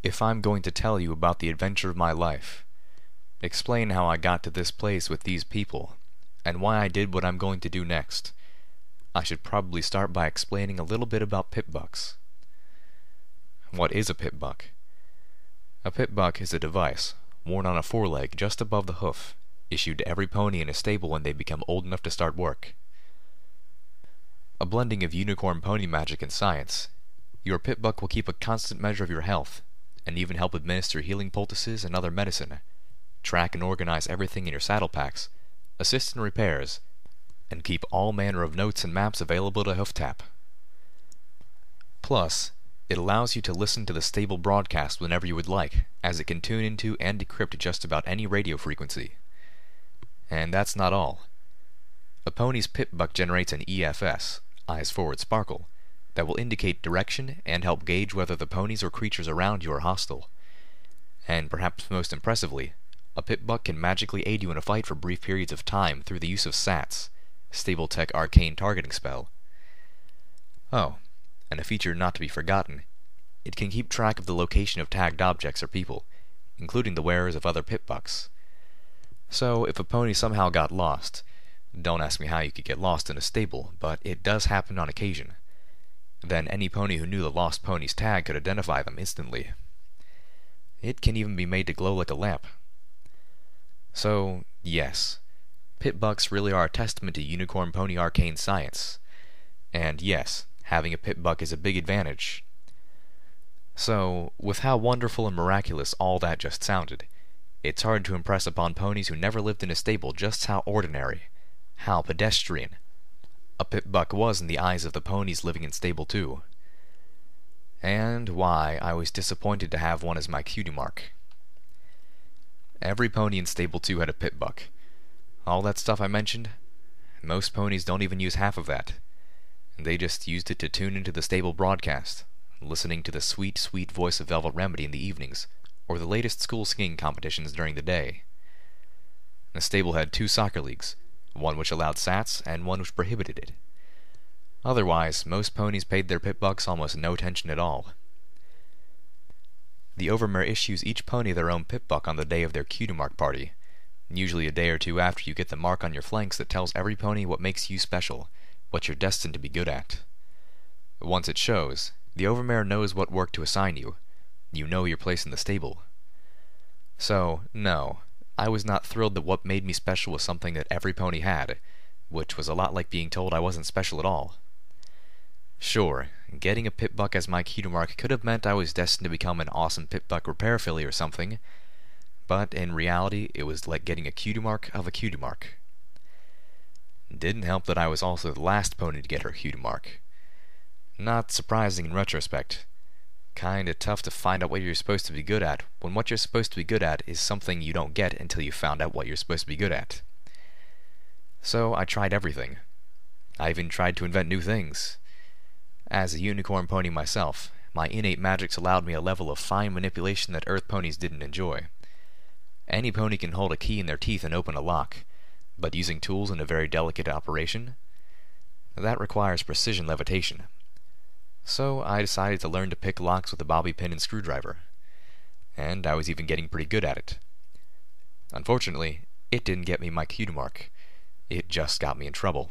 If I'm going to tell you about the adventure of my life, explain how I got to this place with these people, and why I did what I'm going to do next, I should probably start by explaining a little bit about pip-bucks. What is a pip-buck? A pip-buck is a device, worn on a foreleg just above the hoof, issued to every pony in a stable when they become old enough to start work. A blending of unicorn pony magic and science, your pip-buck will keep a constant measure of your health, and even help administer healing poultices and other medicine, track and organize everything in your saddle packs, assist in repairs, and keep all manner of notes and maps available to hoof-tap. Plus, it allows you to listen to the stable broadcast whenever you would like, as it can tune into and decrypt just about any radio frequency. And that's not all. A pony's pip-buck generates an EFS, Eyes Forward Sparkle, that will indicate direction and help gauge whether the ponies or creatures around you are hostile. And perhaps most impressively, a pip-buck can magically aid you in a fight for brief periods of time through the use of SATs, Stable Tech Arcane Targeting Spell. Oh, and a feature not to be forgotten, it can keep track of the location of tagged objects or people, including the wearers of other pip-bucks. So, if a pony somehow got lost, don't ask me how you could get lost in a stable, but it does happen on occasion. Then any pony who knew the lost pony's tag could identify them instantly. It can even be made to glow like a lamp. So, yes, pip-bucks really are a testament to unicorn pony arcane science. And yes, having a pip-buck is a big advantage. So, with how wonderful and miraculous all that just sounded, it's hard to impress upon ponies who never lived in a stable just how ordinary, how pedestrian, a pip-buck was in the eyes of the ponies living in Stable 2. And why I was disappointed to have one as my cutie mark. Every pony in Stable 2 had a pip-buck. All that stuff I mentioned, most ponies don't even use half of that. They just used it to tune into the stable broadcast, listening to the sweet, sweet voice of Velvet Remedy in the evenings, or the latest school singing competitions during the day. The stable had 2 soccer leagues, one which allowed SATs and one which prohibited it. Otherwise, most ponies paid their pip-bucks almost no attention at all. The Overmare issues each pony their own pip-buck on the day of their cutie mark party, usually a day or two after you get the mark on your flanks that tells every pony what makes you special, what you're destined to be good at. Once it shows, the Overmare knows what work to assign you. You know your place in the stable. So, no, I was not thrilled that what made me special was something that every pony had, which was a lot like being told I wasn't special at all. Sure, getting a pip-buck as my cutie mark could have meant I was destined to become an awesome pip-buck repair filly or something, but in reality it was like getting a cutie mark of a cutie mark. Didn't help that I was also the last pony to get her cutie mark. Not surprising in retrospect. Kinda tough to find out what you're supposed to be good at, when what you're supposed to be good at is something you don't get until you found out what you're supposed to be good at. So I tried everything. I even tried to invent new things. As a unicorn pony myself, my innate magics allowed me a level of fine manipulation that Earth ponies didn't enjoy. Any pony can hold a key in their teeth and open a lock, but using tools in a very delicate operation? That requires precision levitation. So I decided to learn to pick locks with a bobby pin and screwdriver. And I was even getting pretty good at it. Unfortunately, it didn't get me my cutie mark. It just got me in trouble.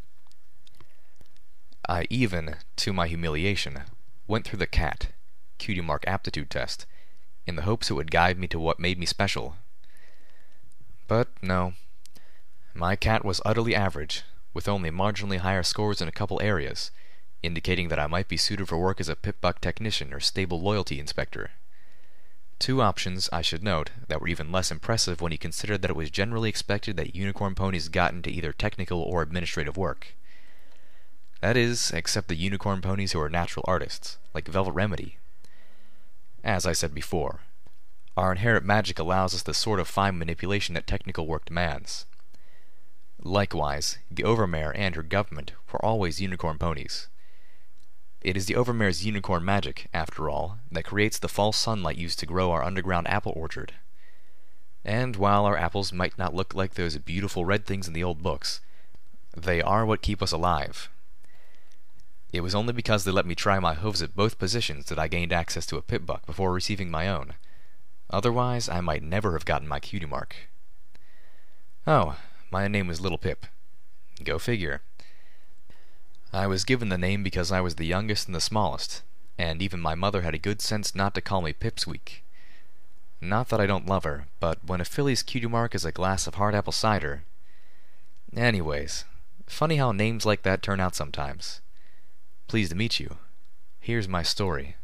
I even, to my humiliation, went through the CAT, Cutie Mark Aptitude Test, in the hopes it would guide me to what made me special. But no. My CAT was utterly average, with only marginally higher scores in a couple areas, indicating that I might be suited for work as a pip-buck technician or stable loyalty inspector. 2 options, I should note, that were even less impressive when you considered that it was generally expected that unicorn ponies got into either technical or administrative work. That is, except the unicorn ponies who are natural artists, like Velvet Remedy. As I said before, our inherent magic allows us the sort of fine manipulation that technical work demands. Likewise, the Overmare and her government were always unicorn ponies. It is the Overmare's unicorn magic, after all, that creates the false sunlight used to grow our underground apple orchard. And while our apples might not look like those beautiful red things in the old books, they are what keep us alive. It was only because they let me try my hooves at both positions that I gained access to a pip buck before receiving my own. Otherwise, I might never have gotten my cutie mark. Oh, my name was Little Pip. Go figure. I was given the name because I was the youngest and the smallest, and even my mother had a good sense not to call me Pipsqueak. Not that I don't love her, but when a filly's cutie mark is a glass of hard apple cider... Anyways, funny how names like that turn out sometimes. Pleased to meet you. Here's my story.